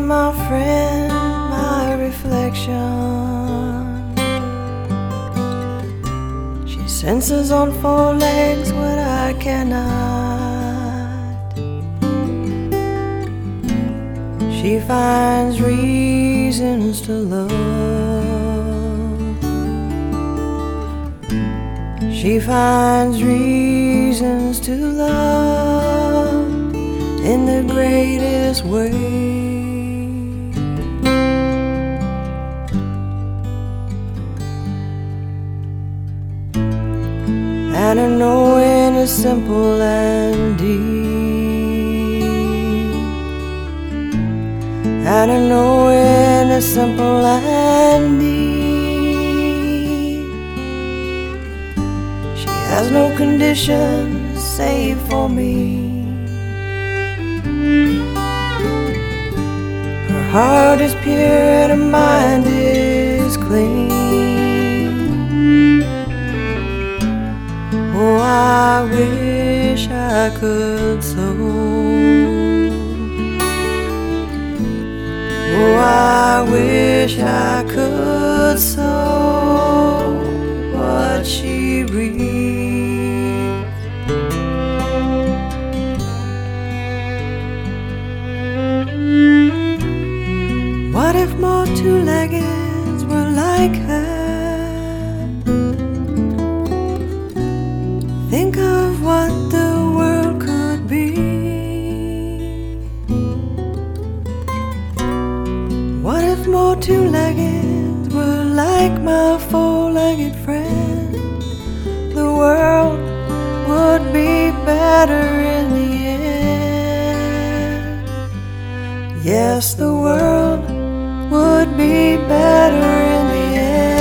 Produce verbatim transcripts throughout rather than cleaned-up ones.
and my friend, my reflection. She senses on four legs what I cannot. She finds reasons to love. She finds reasons to love in the greatest way. And her knowing is simple and deep. And her knowing is simple and deep. She has no conditions save for me. Her heart is pure and her mind is clean. Oh, I wish I could so. Oh, I wish I could sow what she reaps. What if more two-leggeds were like her? Think of what the world could be. What if more two-leggeds were like my four-legged friend? The world would be better in the end. Yes, the world would be better in the end.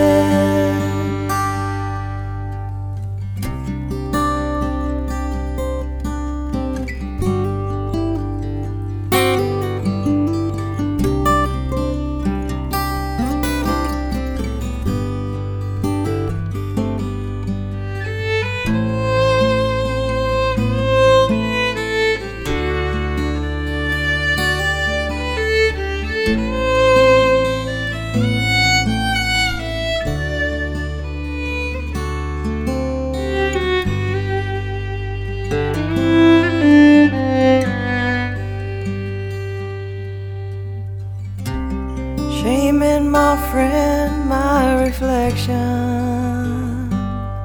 Shame in my friend, my reflection.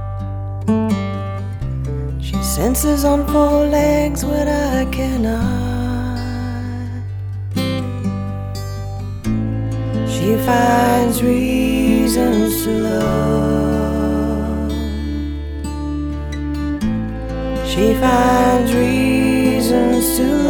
She senses on four legs what I cannot. She finds reasons to love. She finds reasons to love